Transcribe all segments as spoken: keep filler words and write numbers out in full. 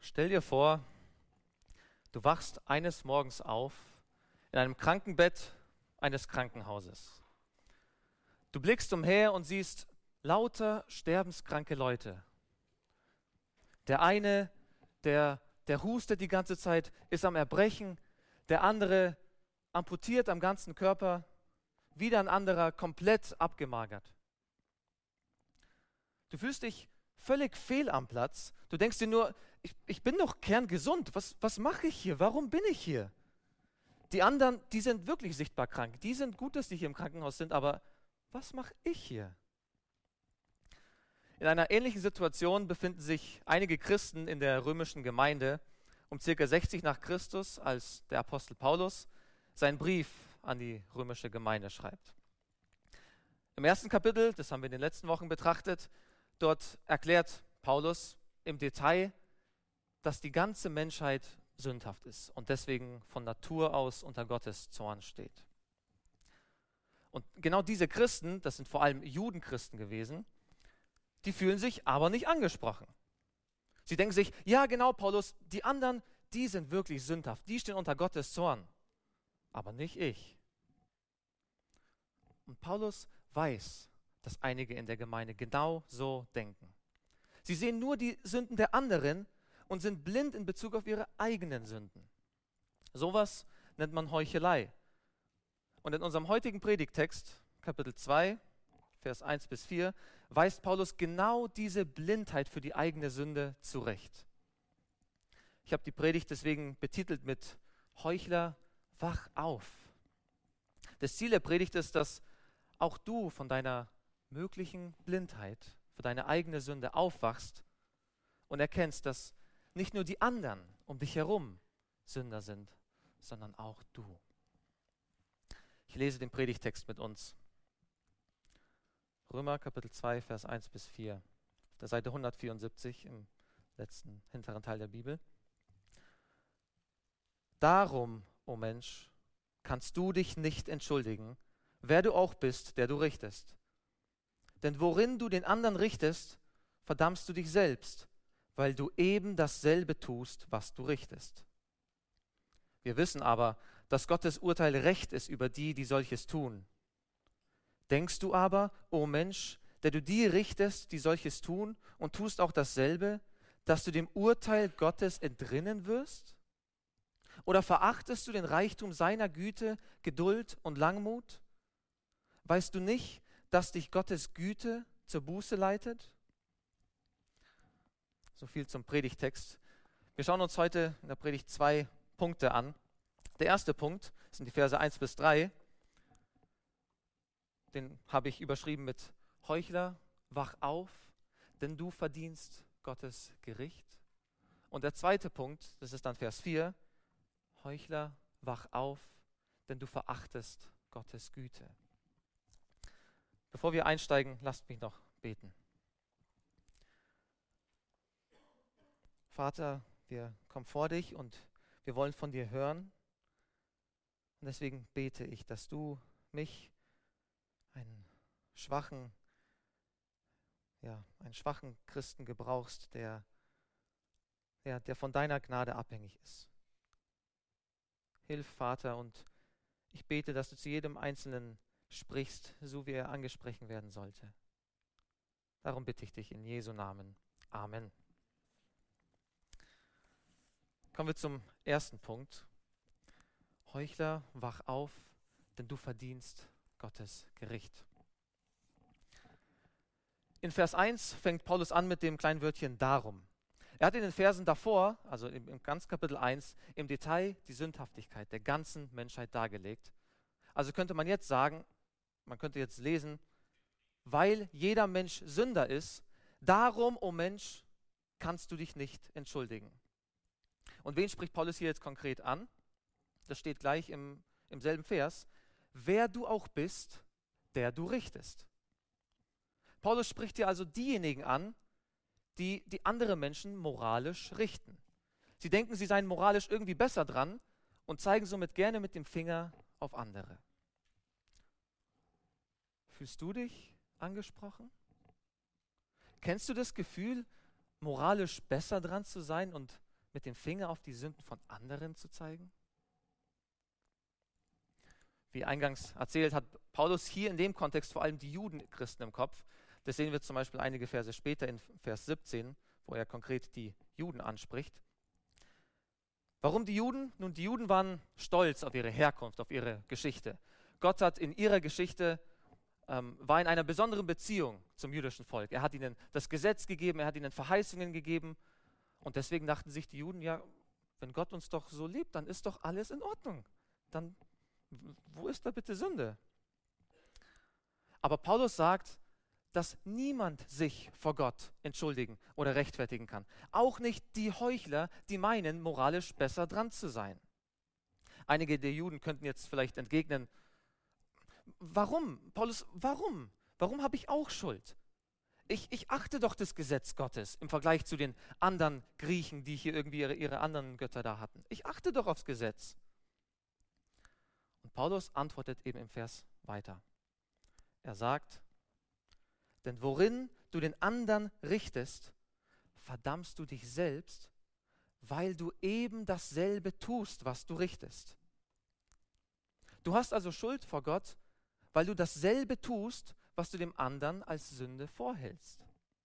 Stell dir vor, du wachst eines Morgens auf in einem Krankenbett eines Krankenhauses. Du blickst umher und siehst lauter sterbenskranke Leute. Der eine, der, der hustet die ganze Zeit, ist am Erbrechen. Der andere amputiert am ganzen Körper. Wieder ein anderer komplett abgemagert. Du fühlst dich völlig fehl am Platz. Du denkst dir nur, ich, ich bin doch kerngesund. Was, was mache ich hier? Warum bin ich hier? Die anderen, die sind wirklich sichtbar krank. Die sind gut, dass die hier im Krankenhaus sind, aber was mache ich hier? In einer ähnlichen Situation befinden sich einige Christen in der römischen Gemeinde um ca. sechzig nach Christus, als der Apostel Paulus seinen Brief an die römische Gemeinde schreibt. Im ersten Kapitel, das haben wir in den letzten Wochen betrachtet, dort erklärt Paulus im Detail, dass die ganze Menschheit sündhaft ist und deswegen von Natur aus unter Gottes Zorn steht. Und genau diese Christen, das sind vor allem Judenchristen gewesen, die fühlen sich aber nicht angesprochen. Sie denken sich, ja genau, Paulus, die anderen, die sind wirklich sündhaft, die stehen unter Gottes Zorn, aber nicht ich. Und Paulus weiß, dass einige in der Gemeinde genau so denken. Sie sehen nur die Sünden der anderen und sind blind in Bezug auf ihre eigenen Sünden. Sowas nennt man Heuchelei. Und in unserem heutigen Predigttext, Kapitel zwei, Vers eins bis vier, weist Paulus genau diese Blindheit für die eigene Sünde zurecht. Ich habe die Predigt deswegen betitelt mit Heuchler, wach auf. Das Ziel der Predigt ist, dass auch du von deiner möglichen Blindheit für deine eigene Sünde aufwachst und erkennst, dass nicht nur die anderen um dich herum Sünder sind, sondern auch du. Ich lese den Predigtext mit uns. Römer Kapitel zwei, Vers eins bis vier, auf der Seite hundertvierundsiebzig im letzten hinteren Teil der Bibel. Darum, o oh Mensch, kannst du dich nicht entschuldigen, wer du auch bist, der du richtest. Denn worin du den anderen richtest, verdammst du dich selbst, weil du eben dasselbe tust, was du richtest. Wir wissen aber, dass Gottes Urteil recht ist über die, die solches tun. Denkst du aber, o Mensch, der du die richtest, die solches tun, und tust auch dasselbe, dass du dem Urteil Gottes entrinnen wirst? Oder verachtest du den Reichtum seiner Güte, Geduld und Langmut? Weißt du nicht, dass dich Gottes Güte zur Buße leitet? So viel zum Predigtext. Wir schauen uns heute in der Predigt zwei Punkte an. Der erste Punkt sind die Verse eins bis drei. Den habe ich überschrieben mit Heuchler, wach auf, denn du verdienst Gottes Gericht. Und der zweite Punkt, das ist dann Vers vier. Heuchler, wach auf, denn du verachtest Gottes Güte. Bevor wir einsteigen, lasst mich noch beten. Vater, wir kommen vor dich und wir wollen von dir hören. Und deswegen bete ich, dass du mich, einen schwachen, ja, einen schwachen Christen gebrauchst, der, ja, der von deiner Gnade abhängig ist. Hilf, Vater, und ich bete, dass du zu jedem Einzelnen sprichst, so wie er angesprochen werden sollte. Darum bitte ich dich in Jesu Namen. Amen. Kommen wir zum ersten Punkt. Heuchler, wach auf, denn du verdienst Gottes Gericht. In Vers eins fängt Paulus an mit dem kleinen Wörtchen darum. Er hat in den Versen davor, also im, im ganzen Kapitel eins, im Detail die Sündhaftigkeit der ganzen Menschheit dargelegt. Also könnte man jetzt sagen, man könnte jetzt lesen, weil jeder Mensch Sünder ist, darum, o oh Mensch, kannst du dich nicht entschuldigen. Und wen spricht Paulus hier jetzt konkret an? Das steht gleich im, im selben Vers. Wer du auch bist, der du richtest. Paulus spricht hier also diejenigen an, die die andere Menschen moralisch richten. Sie denken, sie seien moralisch irgendwie besser dran und zeigen somit gerne mit dem Finger auf andere. Fühlst du dich angesprochen? Kennst du das Gefühl, moralisch besser dran zu sein und mit dem Finger auf die Sünden von anderen zu zeigen? Wie eingangs erzählt, hat Paulus hier in dem Kontext vor allem die Judenchristen im Kopf. Das sehen wir zum Beispiel einige Verse später in Vers siebzehn, wo er konkret die Juden anspricht. Warum die Juden? Nun, die Juden waren stolz auf ihre Herkunft, auf ihre Geschichte. Gott hat in ihrer Geschichte, ähm, war in einer besonderen Beziehung zum jüdischen Volk. Er hat ihnen das Gesetz gegeben, er hat ihnen Verheißungen gegeben. Und deswegen dachten sich die Juden, ja, wenn Gott uns doch so liebt, dann ist doch alles in Ordnung. Dann wo ist da bitte Sünde? Aber Paulus sagt, dass niemand sich vor Gott entschuldigen oder rechtfertigen kann. Auch nicht die Heuchler, die meinen, moralisch besser dran zu sein. Einige der Juden könnten jetzt vielleicht entgegnen, warum, Paulus, warum? Warum habe ich auch Schuld? Ich, ich achte doch das Gesetz Gottes im Vergleich zu den anderen Griechen, die hier irgendwie ihre, ihre anderen Götter da hatten. Ich achte doch aufs Gesetz. Und Paulus antwortet eben im Vers weiter. Er sagt, denn worin du den anderen richtest, verdammst du dich selbst, weil du eben dasselbe tust, was du richtest. Du hast also Schuld vor Gott, weil du dasselbe tust, was du dem anderen als Sünde vorhältst.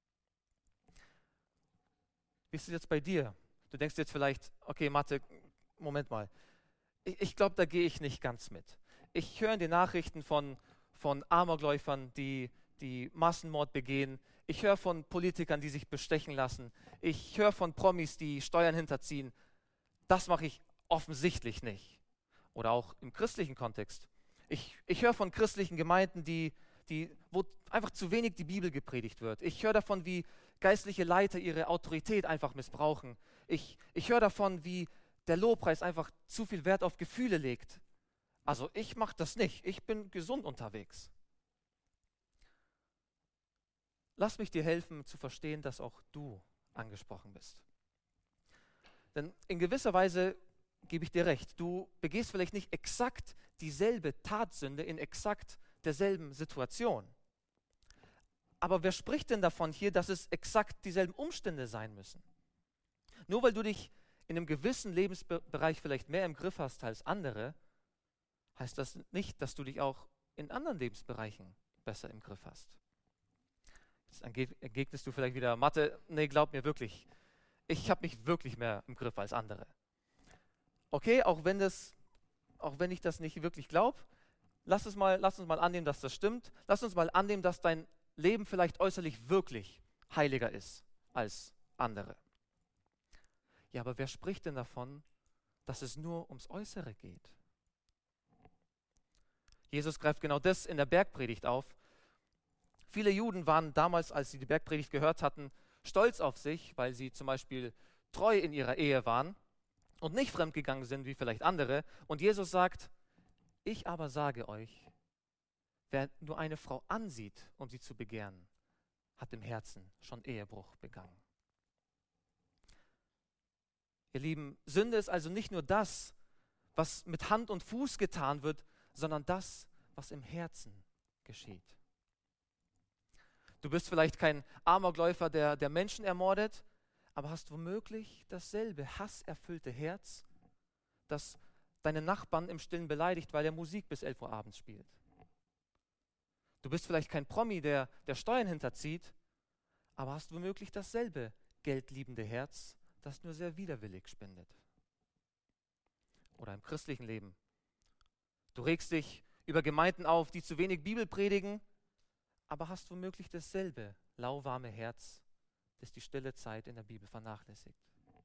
Wie ist es jetzt bei dir? Du denkst jetzt vielleicht, okay, Mathe, Moment mal. Ich, ich glaube, da gehe ich nicht ganz mit. Ich höre in den Nachrichten von, von Amokläufern, die, die Massenmord begehen. Ich höre von Politikern, die sich bestechen lassen. Ich höre von Promis, die Steuern hinterziehen. Das mache ich offensichtlich nicht. Oder auch im christlichen Kontext. Ich, ich höre von christlichen Gemeinden, die, die, wo einfach zu wenig die Bibel gepredigt wird. Ich höre davon, wie geistliche Leiter ihre Autorität einfach missbrauchen. Ich, ich höre davon, wie der Lobpreis einfach zu viel Wert auf Gefühle legt. Also ich mache das nicht. Ich bin gesund unterwegs. Lass mich dir helfen zu verstehen, dass auch du angesprochen bist. Denn in gewisser Weise gebe ich dir recht. Du begehst vielleicht nicht exakt dieselbe Tatsünde in exakt derselben Situation. Aber wer spricht denn davon hier, dass es exakt dieselben Umstände sein müssen? Nur weil du dich in einem gewissen Lebensbereich vielleicht mehr im Griff hast als andere, heißt das nicht, dass du dich auch in anderen Lebensbereichen besser im Griff hast. Jetzt entgegnest du vielleicht wieder, Mathe, nee, glaub mir wirklich, ich habe mich wirklich mehr im Griff als andere. Okay, auch wenn, das, auch wenn ich das nicht wirklich glaube, lass, es mal, lass uns mal annehmen, dass das stimmt. Lass uns mal annehmen, dass dein Leben vielleicht äußerlich wirklich heiliger ist als andere. Ja, aber wer spricht denn davon, dass es nur ums Äußere geht? Jesus greift genau das in der Bergpredigt auf. Viele Juden waren damals, als sie die Bergpredigt gehört hatten, stolz auf sich, weil sie zum Beispiel treu in ihrer Ehe waren und nicht fremdgegangen sind wie vielleicht andere. Und Jesus sagt, ich aber sage euch, wer nur eine Frau ansieht, um sie zu begehren, hat im Herzen schon Ehebruch begangen. Ihr Lieben, Sünde ist also nicht nur das, was mit Hand und Fuß getan wird, sondern das, was im Herzen geschieht. Du bist vielleicht kein Amokläufer, der, der Menschen ermordet, aber hast womöglich dasselbe hasserfüllte Herz, das deine Nachbarn im Stillen beleidigt, weil er Musik bis elf Uhr abends spielt. Du bist vielleicht kein Promi, der, der Steuern hinterzieht, aber hast womöglich dasselbe geldliebende Herz, das nur sehr widerwillig spendet. Oder im christlichen Leben. Du regst dich über Gemeinden auf, die zu wenig Bibel predigen, aber hast womöglich dasselbe lauwarme Herz, das die stille Zeit in der Bibel vernachlässigt.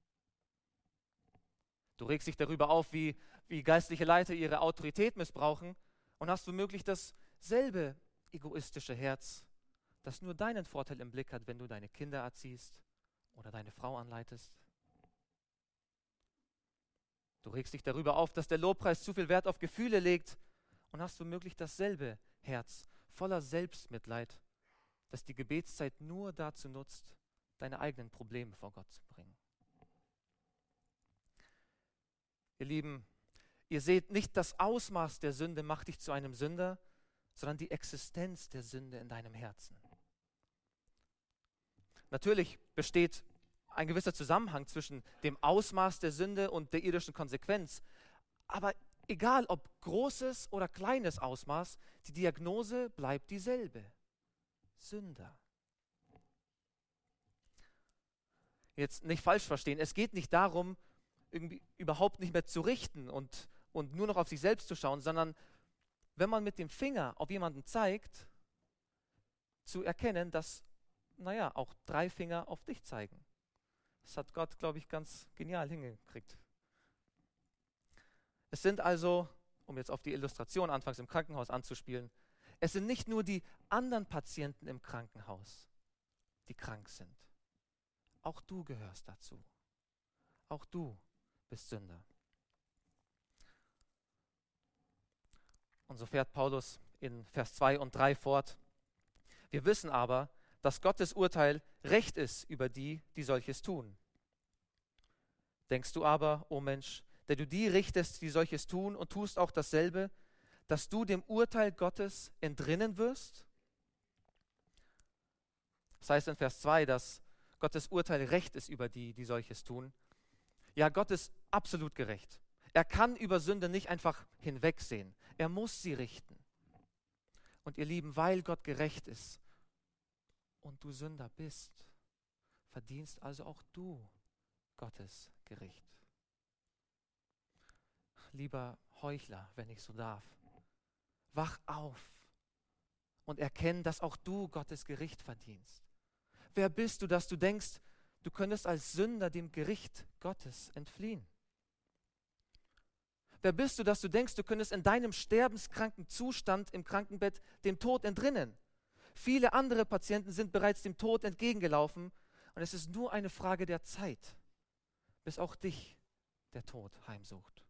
Du regst dich darüber auf, wie, wie geistliche Leiter ihre Autorität missbrauchen und hast womöglich dasselbe egoistische Herz, das nur deinen Vorteil im Blick hat, wenn du deine Kinder erziehst oder deine Frau anleitest. Du regst dich darüber auf, dass der Lobpreis zu viel Wert auf Gefühle legt und hast womöglich dasselbe Herz, voller Selbstmitleid, das die Gebetszeit nur dazu nutzt, deine eigenen Probleme vor Gott zu bringen. Ihr Lieben, ihr seht, nicht das Ausmaß der Sünde macht dich zu einem Sünder, sondern die Existenz der Sünde in deinem Herzen. Natürlich besteht ein gewisser Zusammenhang zwischen dem Ausmaß der Sünde und der irdischen Konsequenz. Aber egal ob großes oder kleines Ausmaß, die Diagnose bleibt dieselbe. Sünder. Jetzt nicht falsch verstehen, es geht nicht darum, irgendwie überhaupt nicht mehr zu richten und, und nur noch auf sich selbst zu schauen, sondern wenn man mit dem Finger auf jemanden zeigt, zu erkennen, dass, naja, auch drei Finger auf dich zeigen. Das hat Gott, glaube ich, ganz genial hingekriegt. Es sind also, um jetzt auf die Illustration anfangs im Krankenhaus anzuspielen, es sind nicht nur die anderen Patienten im Krankenhaus, die krank sind. Auch du gehörst dazu. Auch du bist Sünder. Und so fährt Paulus in Vers zwei und drei fort. Wir wissen aber, dass Gottes Urteil Recht ist über die, die solches tun. Denkst du aber, o Mensch, der du die richtest, die solches tun und tust auch dasselbe, dass du dem Urteil Gottes entrinnen wirst? Das heißt in Vers zwei, dass Gottes Urteil Recht ist über die, die solches tun. Ja, Gott ist absolut gerecht. Er kann über Sünde nicht einfach hinwegsehen. Er muss sie richten. Und ihr Lieben, weil Gott gerecht ist und du Sünder bist, verdienst also auch du Gottes Gericht. Lieber Heuchler, wenn ich so darf, wach auf und erkenn, dass auch du Gottes Gericht verdienst. Wer bist du, dass du denkst, du könntest als Sünder dem Gericht Gottes entfliehen? Wer bist du, dass du denkst, du könntest in deinem sterbenskranken Zustand im Krankenbett dem Tod entrinnen? Viele andere Patienten sind bereits dem Tod entgegengelaufen und es ist nur eine Frage der Zeit, bis auch dich der Tod heimsucht.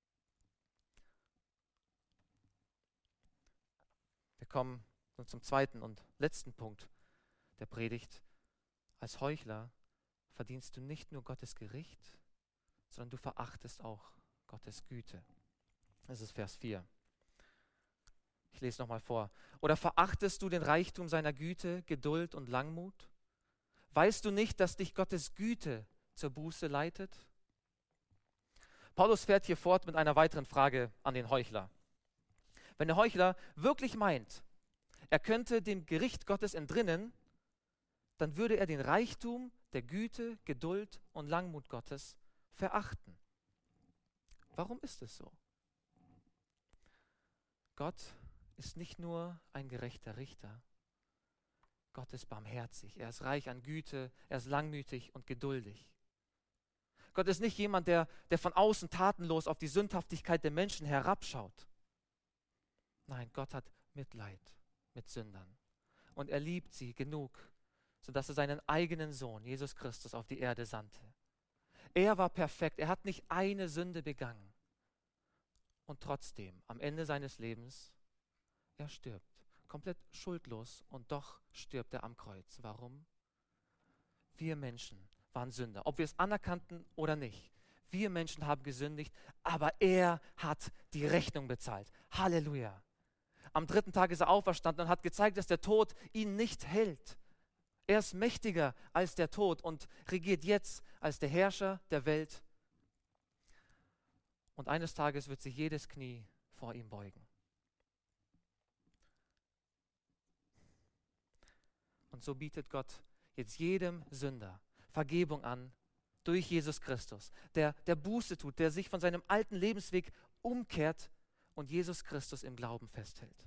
Wir kommen nun zum zweiten und letzten Punkt der Predigt. Als Heuchler verdienst du nicht nur Gottes Gericht, sondern du verachtest auch Gottes Güte. Das ist Vers vier. Ich lese nochmal vor. Oder verachtest du den Reichtum seiner Güte, Geduld und Langmut? Weißt du nicht, dass dich Gottes Güte zur Buße leitet? Paulus fährt hier fort mit einer weiteren Frage an den Heuchler. Wenn der Heuchler wirklich meint, er könnte dem Gericht Gottes entrinnen, dann würde er den Reichtum der Güte, Geduld und Langmut Gottes verachten. Warum ist es so? Gott ist nicht nur ein gerechter Richter. Gott ist barmherzig. Er ist reich an Güte. Er ist langmütig und geduldig. Gott ist nicht jemand, der, der von außen tatenlos auf die Sündhaftigkeit der Menschen herabschaut. Nein, Gott hat Mitleid mit Sündern. Und er liebt sie genug, sodass er seinen eigenen Sohn, Jesus Christus, auf die Erde sandte. Er war perfekt. Er hat nicht eine Sünde begangen. Und trotzdem, am Ende seines Lebens, er stirbt. Komplett schuldlos und doch stirbt er am Kreuz. Warum? Wir Menschen waren Sünder, ob wir es anerkannten oder nicht. Wir Menschen haben gesündigt, aber er hat die Rechnung bezahlt. Halleluja. Am dritten Tag ist er auferstanden und hat gezeigt, dass der Tod ihn nicht hält. Er ist mächtiger als der Tod und regiert jetzt als der Herrscher der Welt. Und eines Tages wird sich jedes Knie vor ihm beugen. Und so bietet Gott jetzt jedem Sünder Vergebung an durch Jesus Christus, der, der Buße tut, der sich von seinem alten Lebensweg umkehrt und Jesus Christus im Glauben festhält.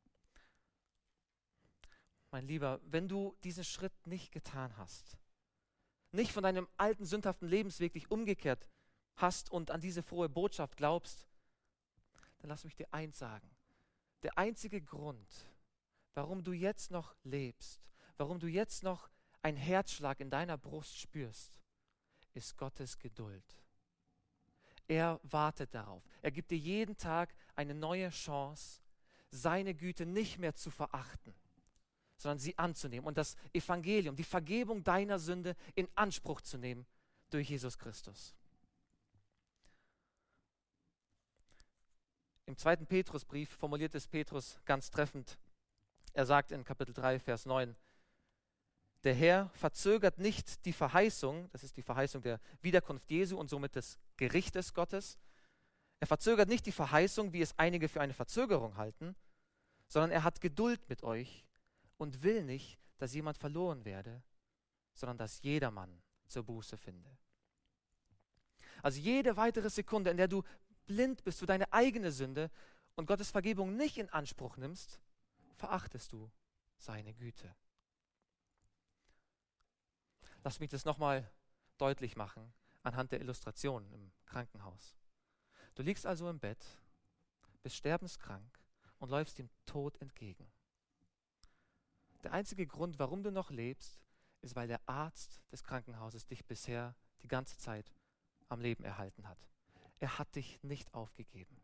Mein Lieber, wenn du diesen Schritt nicht getan hast, nicht von deinem alten sündhaften Lebensweg dich umgekehrt hast und an diese frohe Botschaft glaubst, dann lass mich dir eins sagen. Der einzige Grund, warum du jetzt noch lebst, warum du jetzt noch einen Herzschlag in deiner Brust spürst, ist Gottes Geduld. Er wartet darauf. Er gibt dir jeden Tag eine neue Chance, seine Güte nicht mehr zu verachten, sondern sie anzunehmen und das Evangelium, die Vergebung deiner Sünde in Anspruch zu nehmen durch Jesus Christus. Im zweiten Petrusbrief formuliert es Petrus ganz treffend. Er sagt in Kapitel drei, Vers neun, Der Herr verzögert nicht die Verheißung, das ist die Verheißung der Wiederkunft Jesu und somit des Gerichtes Gottes. Er verzögert nicht die Verheißung, wie es einige für eine Verzögerung halten, sondern er hat Geduld mit euch und will nicht, dass jemand verloren werde, sondern dass jedermann zur Buße finde. Also jede weitere Sekunde, in der du blind bist für deine eigene Sünde und Gottes Vergebung nicht in Anspruch nimmst, verachtest du seine Güte. Lass mich das nochmal deutlich machen anhand der Illustration im Krankenhaus. Du liegst also im Bett, bist sterbenskrank und läufst dem Tod entgegen. Der einzige Grund, warum du noch lebst, ist, weil der Arzt des Krankenhauses dich bisher die ganze Zeit am Leben erhalten hat. Er hat dich nicht aufgegeben.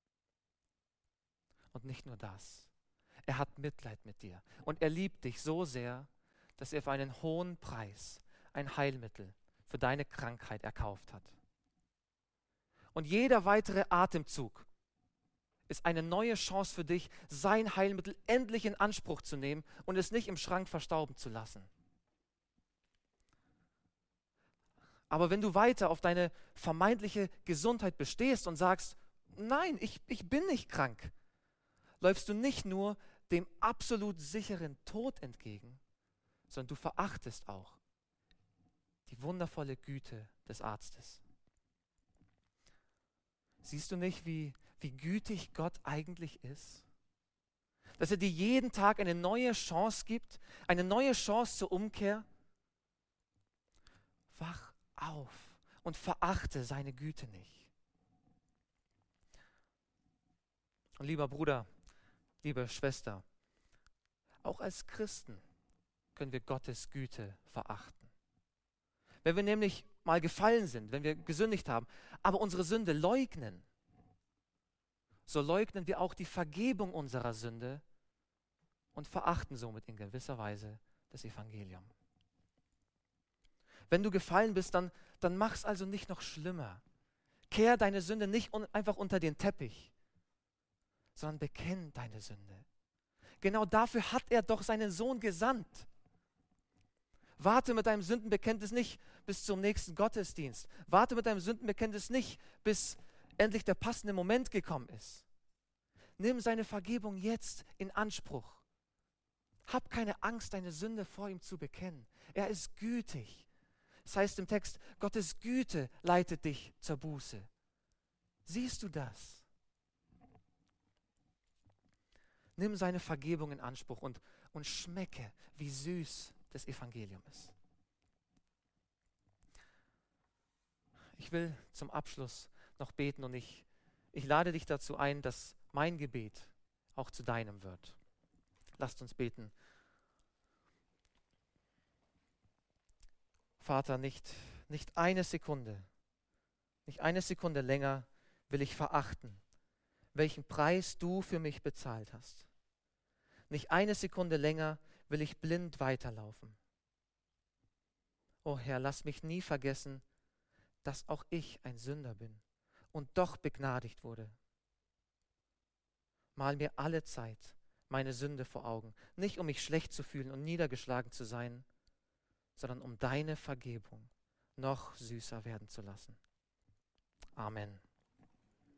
Und nicht nur das. Er hat Mitleid mit dir. Und er liebt dich so sehr, dass er für einen hohen Preis ein Heilmittel für deine Krankheit erkauft hat. Und jeder weitere Atemzug ist eine neue Chance für dich, sein Heilmittel endlich in Anspruch zu nehmen und es nicht im Schrank verstauben zu lassen. Aber wenn du weiter auf deine vermeintliche Gesundheit bestehst und sagst, nein, ich, ich bin nicht krank, läufst du nicht nur dem absolut sicheren Tod entgegen, sondern du verachtest auch die wundervolle Güte des Arztes. Siehst du nicht, wie, wie gütig Gott eigentlich ist? Dass er dir jeden Tag eine neue Chance gibt, eine neue Chance zur Umkehr? Wach auf und verachte seine Güte nicht. Und lieber Bruder, liebe Schwester, auch als Christen können wir Gottes Güte verachten. Wenn wir nämlich mal gefallen sind, wenn wir gesündigt haben, aber unsere Sünde leugnen, so leugnen wir auch die Vergebung unserer Sünde und verachten somit in gewisser Weise das Evangelium. Wenn du gefallen bist, dann, dann mach es also nicht noch schlimmer. Kehr deine Sünde nicht un- einfach unter den Teppich, sondern bekenn deine Sünde. Genau dafür hat er doch seinen Sohn gesandt. Warte mit deinem Sündenbekenntnis nicht bis zum nächsten Gottesdienst. Warte mit deinem Sündenbekenntnis nicht, bis endlich der passende Moment gekommen ist. Nimm seine Vergebung jetzt in Anspruch. Hab keine Angst, deine Sünde vor ihm zu bekennen. Er ist gütig. Das heißt im Text, Gottes Güte leitet dich zur Buße. Siehst du das? Nimm seine Vergebung in Anspruch und, und schmecke, wie süß das Evangelium ist. Ich will zum Abschluss noch beten und ich, ich lade dich dazu ein, dass mein Gebet auch zu deinem wird. Lasst uns beten. Vater, nicht, nicht eine Sekunde, nicht eine Sekunde länger will ich verachten, welchen Preis du für mich bezahlt hast. Nicht eine Sekunde länger will ich blind weiterlaufen. O Herr, lass mich nie vergessen, dass auch ich ein Sünder bin und doch begnadigt wurde. Mal mir alle Zeit meine Sünde vor Augen, nicht um mich schlecht zu fühlen und niedergeschlagen zu sein, sondern um deine Vergebung noch süßer werden zu lassen. Amen.